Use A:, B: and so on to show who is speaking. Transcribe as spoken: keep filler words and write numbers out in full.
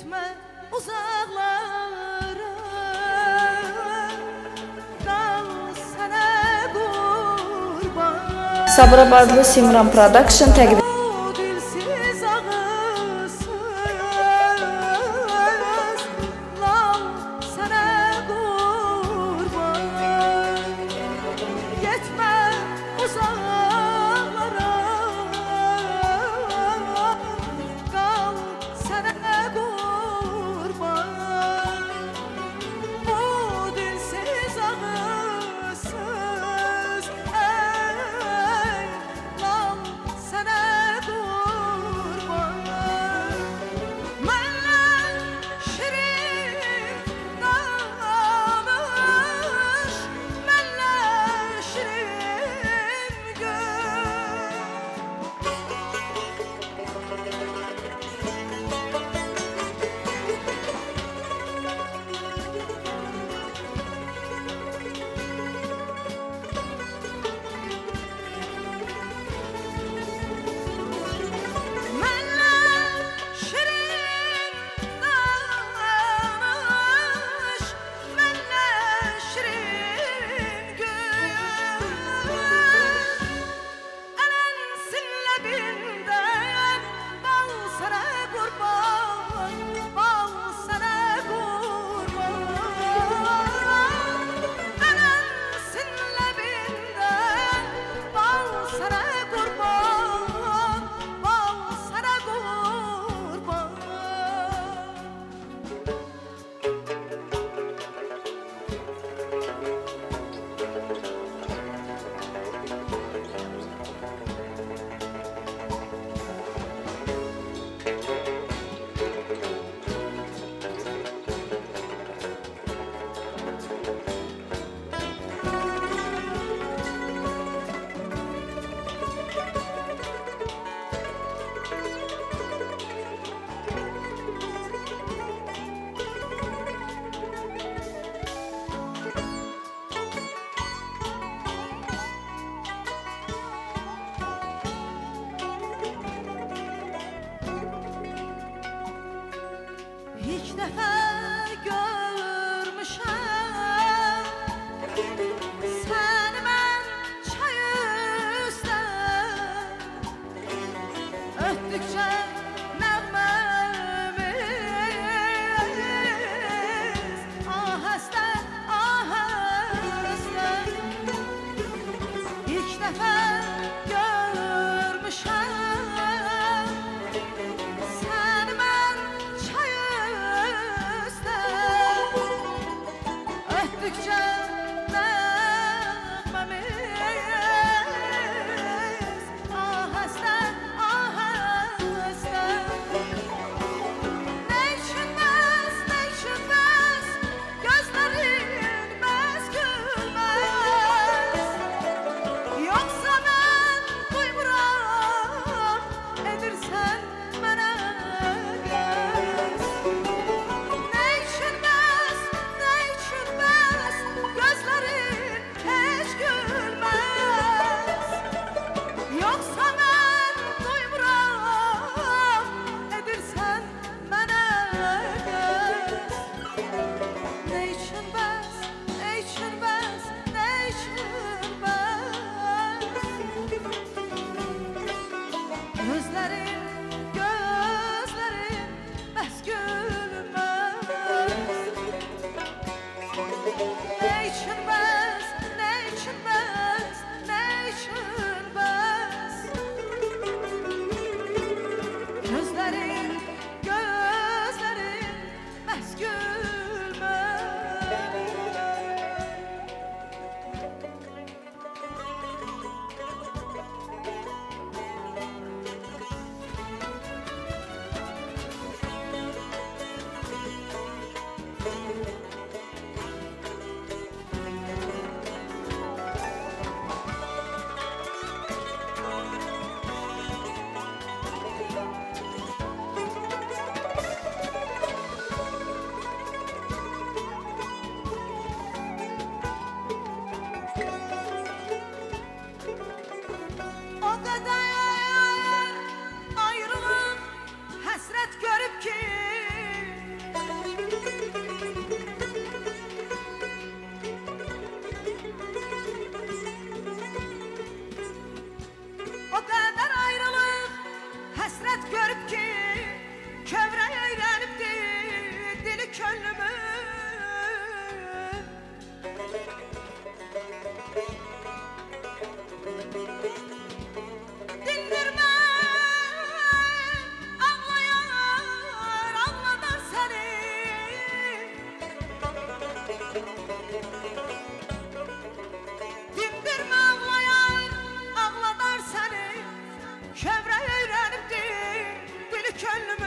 A: Getmə uzaqlara, qal sənə qurban.
B: Sabirabadlı Simran Production təqdim
A: O dilsiz ağızsız, lal sənə qurban. Getmə uzaqlara, qal sənə qurban. O dilsiz ağızsız, ey lal sənə qurban. Məndən şirin danış, məndən şirin gül. Məndən şirin danış, məndən şirin gül. Ələnsin ləbindən bal sənə qurban, bal sənə qurban. Ələnsin ləbindən bal sənə qurban, bal sənə qurban. İlk dəfə görmüşəm səni mən çay üstə, ötdükcə nəğməmiz ahəstə, ahəstə. İlk dəfə görmüşəm səni mən çay üstə, ötdükcə nəğməmiz ahəstə, ahəstə. Könlüm